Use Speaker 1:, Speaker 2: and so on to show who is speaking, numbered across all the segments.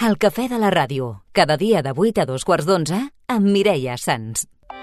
Speaker 1: El cafè de la ràdio, cada dia de 8 a 2:15 amb Mireia Sans.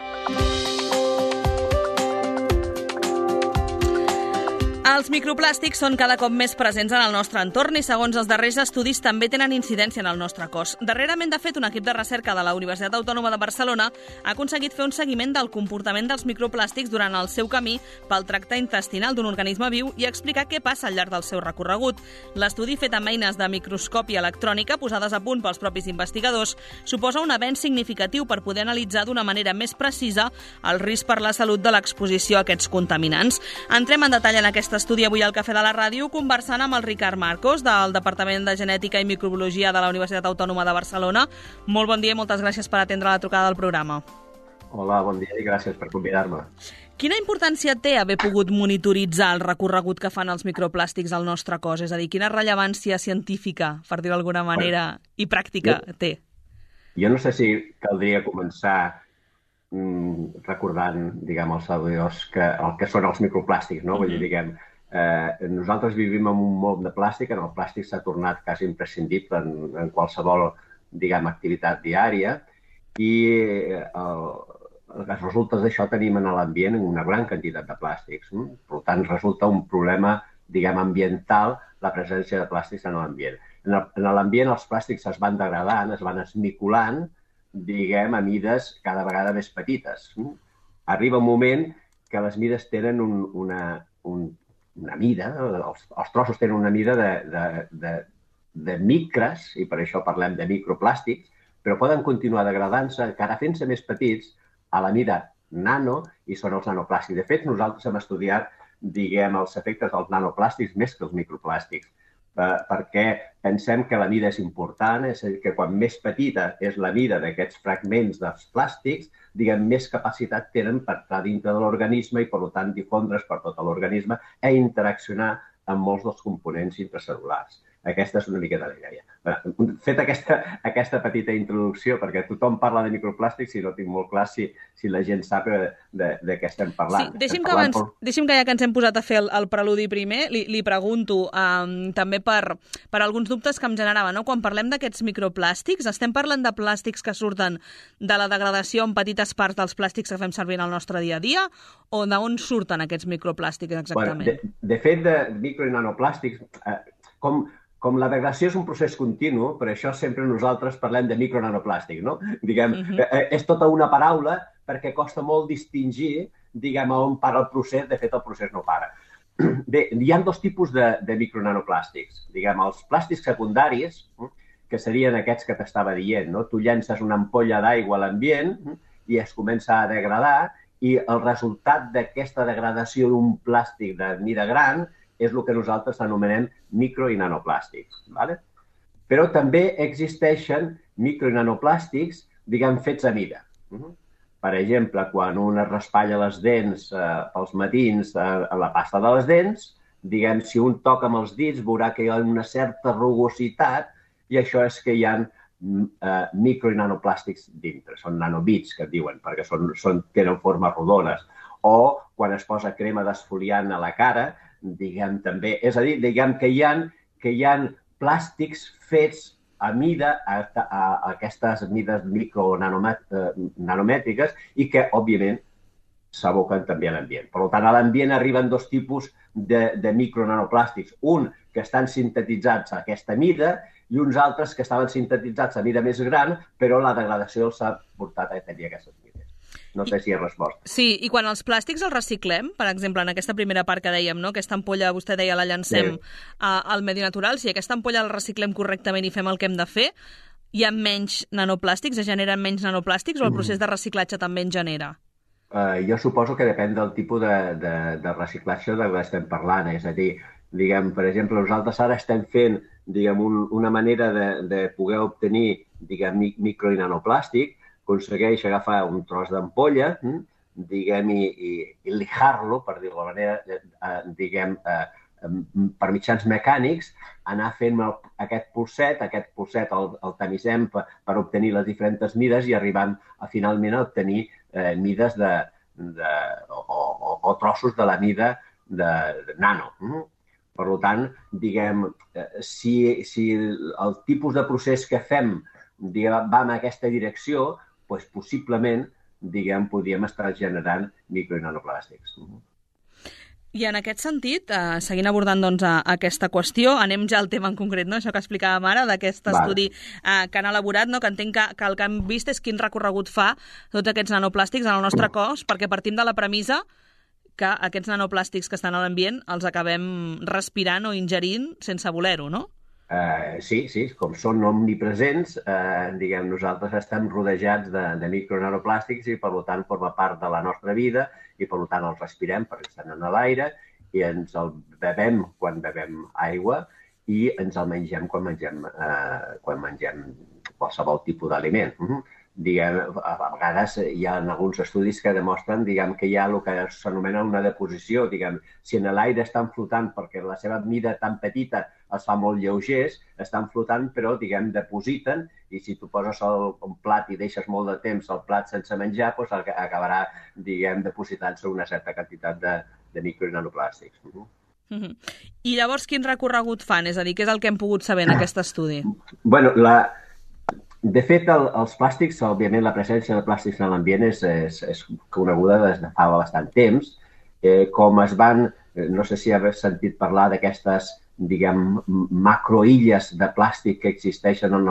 Speaker 2: Els microplàstics són cada cop més presents en el nostre entorn i, segons els darrers estudis, també tenen incidència en el nostre cos. Darrerament, de fet, un equip de recerca de la Universitat Autònoma de Barcelona ha aconseguit fer un seguiment del comportament dels microplàstics durant el seu camí pel tracte intestinal d'un organisme viu i explicar què passa al llarg del seu recorregut. L'estudi, fet amb eines de microscòpia electrònica posades a punt pels propis investigadors, suposa un avenç significatiu per poder analitzar d'una manera més precisa el risc per la salut de l'exposició a aquests contaminants. Entrem en detall en aquesta estudi avui al Cafè de la Ràdio, conversant amb el Ricard Marcos, del Departament de Genètica i Microbiologia de la Universitat Autònoma de Barcelona. Molt bon dia i moltes gràcies per atendre la trucada del programa.
Speaker 3: Hola, bon dia i gràcies per convidar-me.
Speaker 2: Quina importància té haver pogut monitoritzar el recorregut que fan els microplàstics al nostre cos? És a dir, quina rellevància científica, per dir d'alguna manera, i pràctica té?
Speaker 3: Jo no sé si caldria començar recordant, diguem, als seguidors el que són els microplàstics, no? Vull dir, diguem, nosaltres vivim en un món de plàstic, en el plàstic s'ha tornat quasi imprescindible en qualsevol, diguem, activitat diària i els resultes d'això tenim en l'ambient una gran quantitat de plàstics. Per tant, resulta un problema, diguem, ambiental la presència de plàstics en l'ambient. En l'ambient els plàstics es van degradant, es van esmicolant, diguem, a mides cada vegada més petites. Arriba un moment que les mides tenen una mida, els trossos tenen una mida de micres, i per això parlem de microplàstics, però poden continuar degradant-se, encara fent-se més petits, a la mida nano, i són els nanoplàstics. De fet, nosaltres hem estudiat, diguem, els efectes dels nanoplàstics més que els microplàstics, perquè pensem que la mida és important, és a dir, que quan més petita és la mida d'aquests fragments dels plàstics, diguem, més capacitat tenen per estar dintre de l'organisme i, per tant, difondre's per tot l'organisme i interaccionar amb molts dels components intracel·lulars. Aquesta és una miqueta la idea. Fet aquesta petita introducció, perquè tothom parla de microplàstics i no tinc molt clar si la gent sap de què estem parlant.
Speaker 2: Sí, deixi'm que ja que ens hem posat a fer el preludi primer, li pregunto també per alguns dubtes que em generava, no? Quan parlem d'aquests microplàstics, estem parlant de plàstics que surten de la degradació en petites parts dels plàstics que fem servir en el nostre dia a dia, o d'on surten aquests microplàstics exactament?
Speaker 3: De fet, de micro i nanoplàstics, com la degradació és un procés continu, per això sempre nosaltres parlem de micronanoplàstic, no? Diguem, és tota una paraula perquè costa molt distingir, diguem, on para el procés. De fet, el procés no para. Bé, hi ha dos tipus de micronanoplàstics. Diguem, els plàstics secundaris, que serien aquests que t'estava dient, no? Tu llences una ampolla d'aigua a l'ambient i es comença a degradar i el resultat d'aquesta degradació d'un plàstic de mida gran és el que nosaltres anomenem micro i nanoplàstics. Però també existeixen micro i nanoplàstics, diguem, fets a mida. Per exemple, quan un es raspalla les dents pels matins a la pasta de les dents, diguem, si un toca amb els dits veurà que hi ha una certa rugositat i això és que hi ha micro i nanoplàstics dintre. Són nanobits, que et diuen, perquè tenen formes rodones. O quan es posa crema desfoliant a la cara, diguem, també. És a dir, diguem que hi ha plàstics fets a mida, a aquestes mides micro-nanomètriques i que, òbviament, s'aboquen també a l'ambient. Per tant, a l'ambient arriben dos tipus de micronanoplàstics. Un que estan sintetitzats a aquesta mida i uns altres que estaven sintetitzats a mida més gran, però la degradació els ha portat a tenir aquestes mides. No sé si he respost.
Speaker 2: Sí, i quan els plàstics els reciclem, per exemple, en aquesta primera part que dèiem, no? Aquesta ampolla, vostè deia, la llancem al medi natural. Si aquesta ampolla la reciclem correctament i fem el que hem de fer, hi ha menys nanoplàstics, es generen menys nanoplàstics o el procés de reciclatge també en genera?
Speaker 3: Jo suposo que depèn del tipus de reciclatge de què estem parlant. És a dir, diguem, per exemple, nosaltres ara estem fent, diguem, una manera de poder obtenir, diguem, micro i nanoplàstic. Aconsegueix agafar un tros d'ampolla, diguem, i lijar-lo, per dir-ho d'alguna manera, diguem, per mitjans mecànics, anar fent aquest polset el tamissem per obtenir les diferents mides i arribant finalment a obtenir mides o trossos de la mida de nano. Per tant, diguem, si el tipus de procés que fem va en aquesta direcció, doncs possiblement, diguem, podríem estar generant micro- i nanoplàstics.
Speaker 2: I en aquest sentit, seguint abordant doncs, aquesta qüestió, anem ja al tema en concret, no? Això que explicàvem ara, d'aquest estudi que han elaborat, no? Que entenc que el que han vist és quin recorregut fa tots aquests nanoplàstics en el nostre cos, perquè partim de la premissa que aquests nanoplàstics que estan a l'ambient els acabem respirant o ingerint sense voler-ho, no?
Speaker 3: Sí, com són omnipresents, diguem, nosaltres estem rodejats de micronanoplàstics i, per tant, forma part de la nostra vida i, per tant, els respirem perquè estan en l'aire i ens el bevem quan bevem aigua i ens el mengem quan mengem qualsevol tipus d'aliment. Diguem, a vegades hi ha alguns estudis que demostren, diguem, que hi ha el que s'anomena una deposició. Diguem, si en l'aire estan flotant perquè la seva mida tan petita els fa molt lleugers, estan flotant però, diguem, depositen i si tu poses un plat i deixes molt de temps el plat sense menjar, doncs acabarà, diguem, depositant-se una certa quantitat de micro- i nanoplàstics.
Speaker 2: I llavors quin recorregut fan? És a dir, què és el que hem pogut saber en aquest estudi?
Speaker 3: Bueno, de fet, els plàstics, òbviament, la presència de plàstics en l'ambient és coneguda des de fa bastant temps. Com es van, no sé si heu sentit parlar d'aquestes, diguem, macroilles de plàstic que existeixen en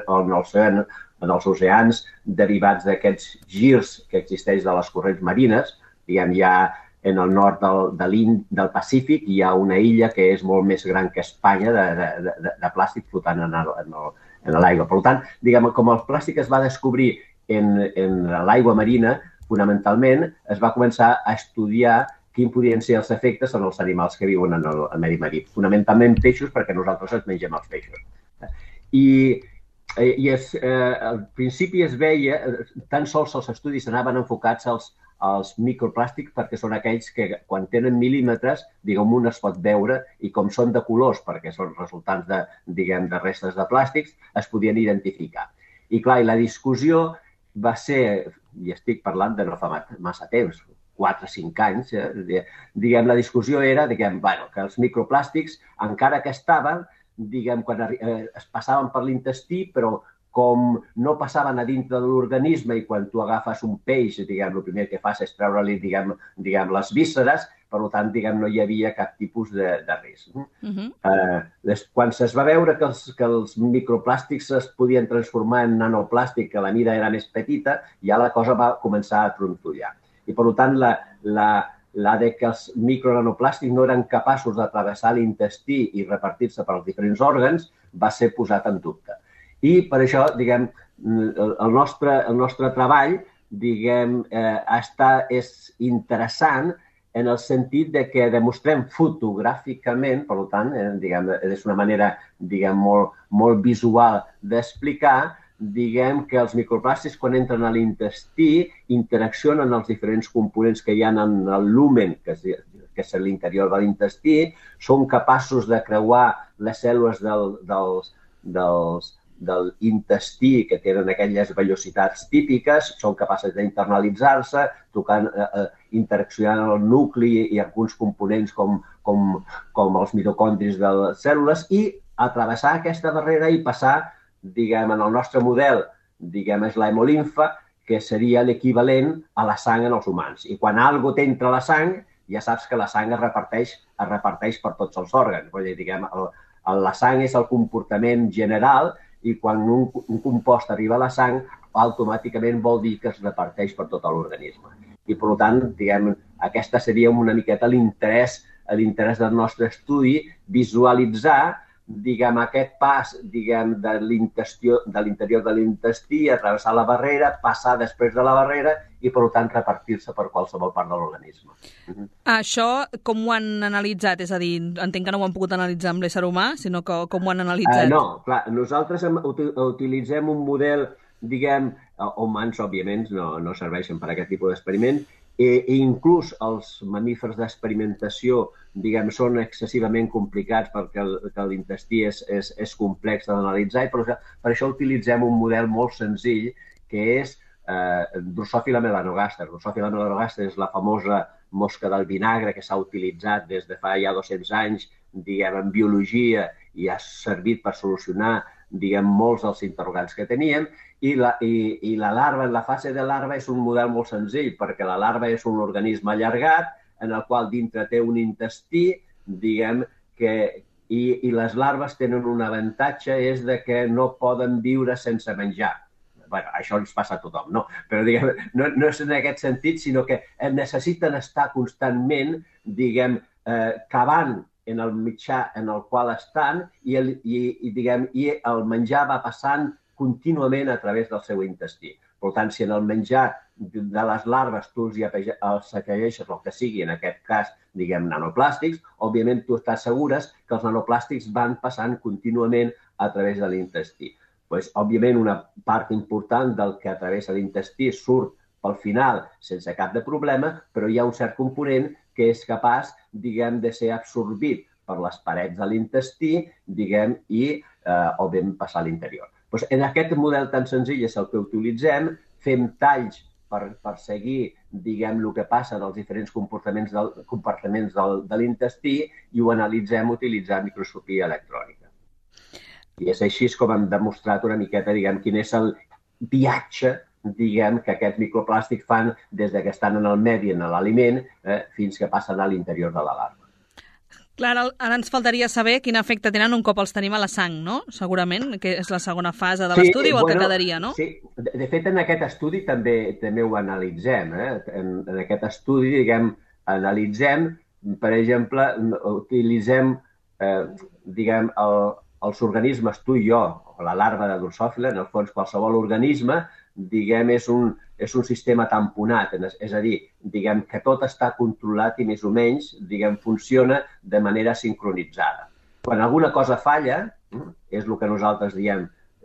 Speaker 3: els oceans derivats d'aquests girs que existeix de les corrents marines. Diguem, hi ha en el nord del Pacífic hi ha una illa que és molt més gran que Espanya de plàstic flotant en l'aigua. Per tant, diguem, com el plàstic es va descobrir en l'aigua marina, fonamentalment es va començar a estudiar quins podrien ser els efectes en els animals que viuen en el medi marí. Fonamentalment peixos, perquè nosaltres ens mengem els peixos. I al principi es veia, tan sols els estudis anaven enfocats als microplàstics perquè són aquells que quan tenen mil·límetres, diguem, un es pot veure i com són de colors, perquè són resultants de restes de plàstics, es podien identificar. I clar, la discussió va ser, i estic parlant de no fa massa temps, 4 o 5 anys, diguem, la discussió era que els microplàstics, encara que estaven, diguem, quan es passaven per l'intestí, però com no passaven a dintre de l'organisme i quan tu agafes un peix, diguem, el primer que fas és treure-li, diguem, les vísceres, per tant, diguem, no hi havia cap tipus de risc. Quan es va veure que els microplàstics es podien transformar en nanoplàstic, que la mida era més petita, ja la cosa va començar a trontollar. I, per tant, la de que els micronanoplàstics no eren capaços de travessar l'intestí i repartir-se pels diferents òrgans va ser posat en dubte. I per això, diguem, el nostre treball, diguem, és interessant en el sentit de que demostrem fotogràficament, per tant, diguem, és una manera, diguem, molt visual d'explicar, diguem que els microplàstics, quan entren a l'intestí, interaccionen amb els diferents components que hi ha en el lumen, que és l'interior de l'intestí, són capaços de creuar les cèl·lules de l'intestí, que tenen aquelles velocitats típiques, són capaces d'internalitzar-se, interaccionant amb el nucli i alguns components com els mitocondris de les cèl·lules i atravessar aquesta barrera i passar, diguem, en el nostre model, diguem, és l'hemolimfa, que seria l'equivalent a la sang en els humans. I quan algo t'entra a la sang, ja saps que la sang es reparteix per tots els òrgans. Vull dir, diguem, la sang és el comportament general i quan un compost arriba a la sang, automàticament vol dir que es reparteix per tot l'organisme. I, per tant, diguem, aquesta seria una miqueta l'interès del nostre estudi, visualitzar, diguem, aquest pas, diguem, de l'interior de l'intestí, atravessar la barrera, passar després de la barrera i, per tant, repartir-se per qualsevol part de l'organisme.
Speaker 2: Això com ho han analitzat? És a dir, entenc que no ho han pogut analitzar amb l'ésser humà, sinó que com ho han analitzat?
Speaker 3: No, clar, nosaltres utilitzem un model, diguem, humans, òbviament, no serveixen per a aquest tipus d'experiment, i inclús els mamífers d'experimentació, diguem, són excessivament complicats perquè l'intestí és complex d'analitzar i per això utilitzem un model molt senzill que és Drosophila melanogaster. Drosophila melanogaster és la famosa mosca del vinagre que s'ha utilitzat des de fa ja 200 anys, diguem, en biologia i ha servit per solucionar, diguem, molts dels interrogants que teníem, i la larva, en la fase de larva, és un model molt senzill, perquè la larva és un organisme allargat, en el qual dintre té un intestí, diguem, i les larves tenen un avantatge, és de que no poden viure sense menjar. Bé, això ens passa a tothom, no? Però diguem, no és en aquest sentit, sinó que necessiten estar constantment, diguem, cavant en el mitjà en el qual estan i el menjar va passant contínuament a través del seu intestí. Per tant, si en el menjar de les larves tu els afegeixes el que sigui, en aquest cas, diguem, nanoplàstics, òbviament tu estàs segures que els nanoplàstics van passant contínuament a través de l'intestí. Pues, òbviament, una part important del que a través de l'intestí surt pel final sense cap de problema, però hi ha un cert component que és capaç, diguem, de ser absorbit per les parets de l'intestí, diguem, i òbviament passar a l'interior. Pues, en aquest model tan senzill és el que utilitzem, fem talls per seguir, diguem, el que passa dels diferents compartiments de l'intestí i ho analitzem utilitzant microscopia electrònica. I és així com hem demostrat una miqueta, diguem, quin és el viatge, diguem, que aquests microplàstics fan des que estan en el medi, en l'aliment, fins que passen a l'interior de la larva.
Speaker 2: Clar, ara ens faltaria saber quin efecte tenen un cop els tenim a la sang, no? Segurament, que és la segona fase de l'estudi o el que quedaria, no?
Speaker 3: Sí, de fet, en aquest estudi també ho analitzem. En aquest estudi, diguem, analitzem, per exemple, utilitzem, diguem, els organismes, tu i jo, o la larva de Drosophila, en el fons qualsevol organisme, diguem, és un sistema tamponat, és a dir, diguem que tot està controlat i més o menys, diguem, funciona de manera sincronitzada. Quan alguna cosa falla, és el que nosaltres diem,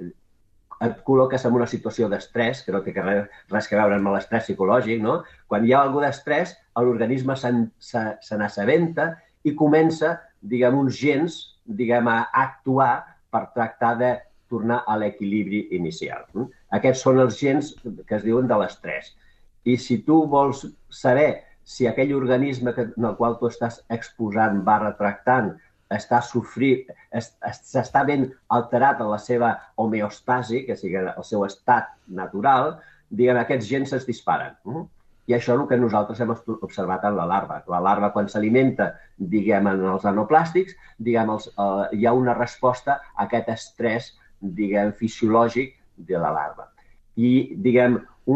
Speaker 3: et col·loques en una situació d'estrès, que no té res que veure amb l'estrès psicològic, no? Quan hi ha algú d'estrès, l'organisme se n'assabenta i comença, diguem, uns gens, diguem, a actuar per tractar de tornar a l'equilibri inicial. Aquests són els gens que es diuen de l'estrès. I si tu vols saber si aquell organisme en el qual tu estàs exposant, tractant, està sofrint, s'està ben alterat en la seva homeostasi, que sigui el seu estat natural, diguem, aquests gens es disparen. I això és el que nosaltres hem observat en la larva. La larva, quan s'alimenta, diguem, en els nanoplàstics, diguem, hi ha una resposta a aquest estrès, diguem, fisiològic de la larva. I, diguem,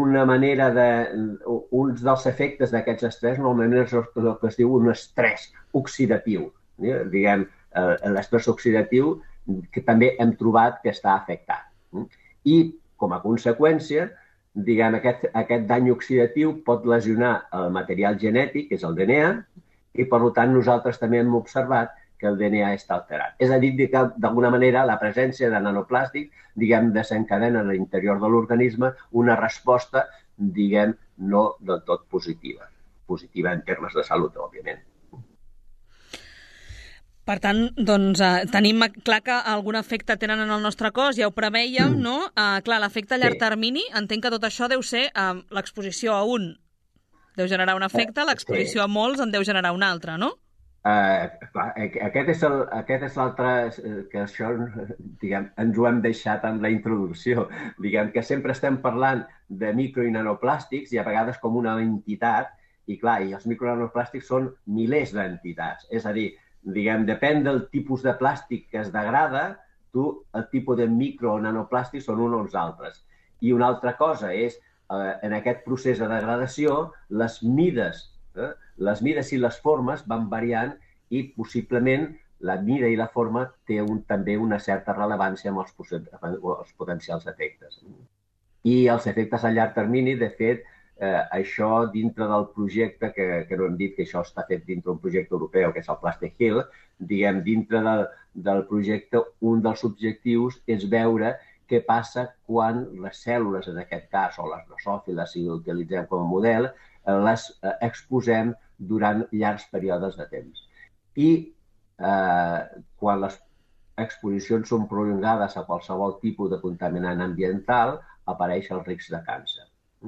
Speaker 3: uns dels efectes d'aquests estrès normalment és el que es diu un estrès oxidatiu. Diguem, l'estrès oxidatiu que també hem trobat que està afectat. I, com a conseqüència, diguem, aquest dany oxidatiu pot lesionar el material genètic, que és el DNA, i, per tant, nosaltres també hem observat que el DNA està alterat. És a dir, que d'alguna manera la presència de nanoplàstic, diguem, desencadena a l'interior de l'organisme una resposta, diguem, no del tot positiva. Positiva en termes de salut, òbviament.
Speaker 2: Per tant, doncs, tenim clar que algun efecte tenen en el nostre cos, ja ho prevèiem, no? Clar, l'efecte a llarg termini, entenc que tot això deu ser l'exposició a un deu generar un efecte, l'exposició a molts en deu generar un altre, no?
Speaker 3: Aquest és l'altre, que això, diguem, ens ho hem deixat en la introducció. Diguem que sempre estem parlant de micro i nanoplàstics i a vegades com una entitat, i clar, i els micro i nanoplàstics són milers d'entitats. És a dir, diguem, depèn del tipus de plàstic que es degrada, el tipus de micro o nanoplàstics són uns o els altres. I una altra cosa és, en aquest procés de degradació, les mides i les formes van variant i possiblement la mida i la forma té també una certa rellevància amb els potencials efectes. I els efectes a llarg termini, de fet, això dintre del projecte, que no hem dit que això està fet dintre d'un projecte europeu, que és el Plastic Hill, diguem, dintre del projecte, un dels objectius és veure què passa quan les cèl·lules, en aquest cas, o les drosòfiles, si ho utilitzem com a model, les exposem durant llargs períodes de temps. I quan les exposicions són prolongades a qualsevol tipus de contaminant ambiental, apareix el risc de càncer.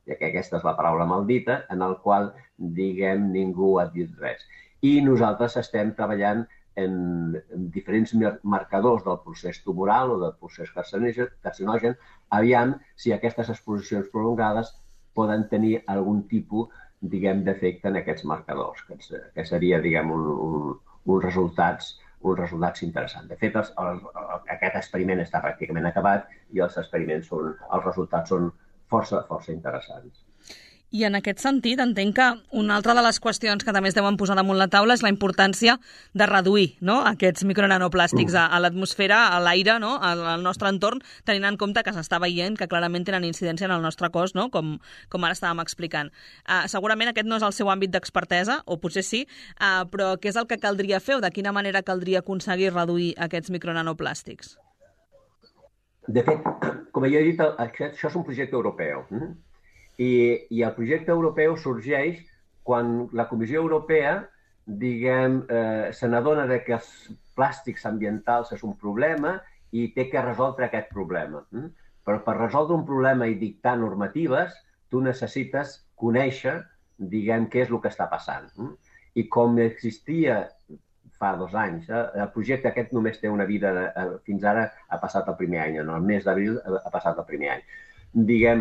Speaker 3: ja que aquesta és la paraula maldita, en el qual, diguem, ningú ha dit res. I nosaltres estem treballant en diferents marcadors del procés tumoral o del procés carcinogen, aviam si aquestes exposicions prolongades poden tenir algun tipus, diguem, d'efecte en aquests marcadors, que seria, diguem, uns resultats interessants. De fet, aquest experiment està pràcticament acabat i els resultats són força interessants.
Speaker 2: I en aquest sentit, entenc que una altra de les qüestions que també es deuen posar damunt la taula és la importància de reduir, no?, aquests micronanoplàstics a l'atmosfera, a l'aire, no?, al nostre entorn, tenint en compte que s'està veient que clarament tenen incidència en el nostre cos, no?, com ara estàvem explicant. Segurament aquest no és el seu àmbit d'expertesa, o potser sí, però què és el que caldria fer o de quina manera caldria aconseguir reduir aquests micronanoplàstics?
Speaker 3: De fet, com ja he dit, això és un projecte europeu. I el projecte europeu sorgeix quan la Comissió Europea, diguem, se n'adona que els plàstics ambientals és un problema i té que resoldre aquest problema. Però per resoldre un problema i dictar normatives, tu necessites conèixer, diguem, què és el que està passant. I com existia fa 2 anys, el projecte aquest només té una vida, fins ara ha passat el primer any, en el mes d'abril ha passat el primer any. Diguem,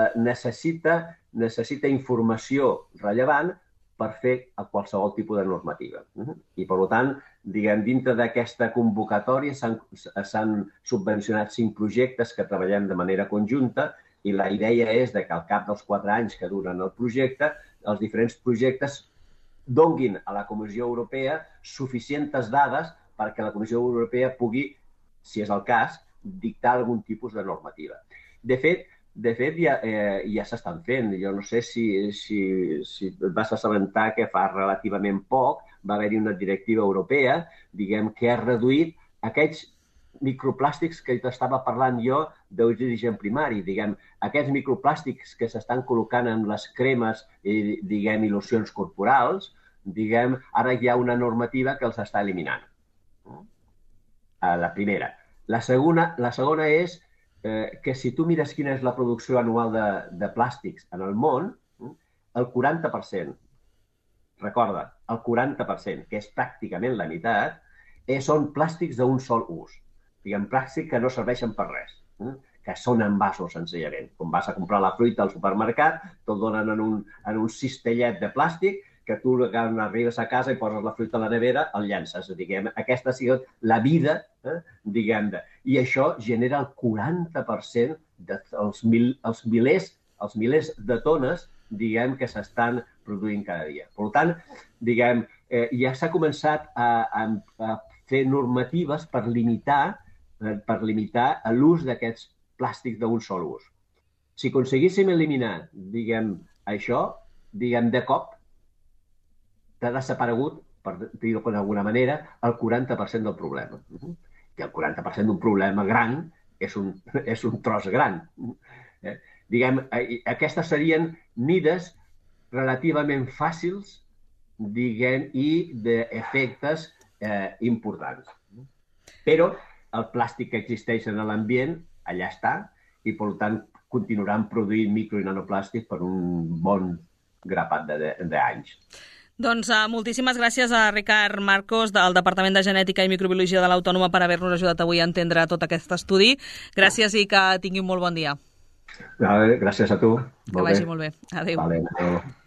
Speaker 3: necessita informació rellevant per fer qualsevol tipus de normativa. I, per tant, diguem, dintre d'aquesta convocatòria s'han subvencionat 5 projectes que treballem de manera conjunta i la idea és que al cap dels 4 anys que duren el projecte, els diferents projectes donguin a la Comissió Europea suficients dades perquè la Comissió Europea pugui, si és el cas, dictar algun tipus de normativa. De fet, ja s'estan fent. Jo no sé si vas assabentar que fa relativament poc va haver-hi una directiva europea, diguem, que ha reduït aquests microplàstics que t'estava parlant jo d'origen primari. Diguem, aquests microplàstics que s'estan col·locant en les cremes i, diguem, i locions corporals, diguem, ara hi ha una normativa que els està eliminant. La primera. La segona és que si tu mires quina és la producció anual de plàstics en el món, el 40%, recorda, el 40%, que és pràcticament la meitat, són plàstics d'un sol ús. Diguem, plàstics que no serveixen per res, que són envasos, senzillament. Quan vas a comprar la fruita al supermercat, te'l donen en un cistellet de plàstic que tu quan arribes a casa i poses la fruita a la nevera, el llences. Diguem, aquesta ha sigut la vida, diguem, i això genera el 40% dels milers de tones, diguem, que s'estan produint cada dia. Per tant, diguem, ja s'ha començat a fer normatives per limitar l'ús d'aquests plàstics d'un sol ús. Si aconseguíssim eliminar, diguem, això, diguem, de cop, t'ha desaparegut, per dir-ho d'alguna manera, el 40% del problema. I el 40% d'un problema gran és un tros gran. Diguem, aquestes serien mides relativament fàcils, diguem, i d'efectes importants. Però el plàstic que existeix en l'ambient, allà està, i per tant continuaran produint micro i nanoplàstic per un bon grapat d'anys.
Speaker 2: Doncs moltíssimes gràcies a Ricard Marcos del Departament de Genètica i Microbiologia de l'Autònoma per haver-nos ajudat avui a entendre tot aquest estudi. Gràcies i que tingui un molt bon dia.
Speaker 3: Gràcies a tu.
Speaker 2: Que vagi molt bé. Adéu.
Speaker 3: Adéu.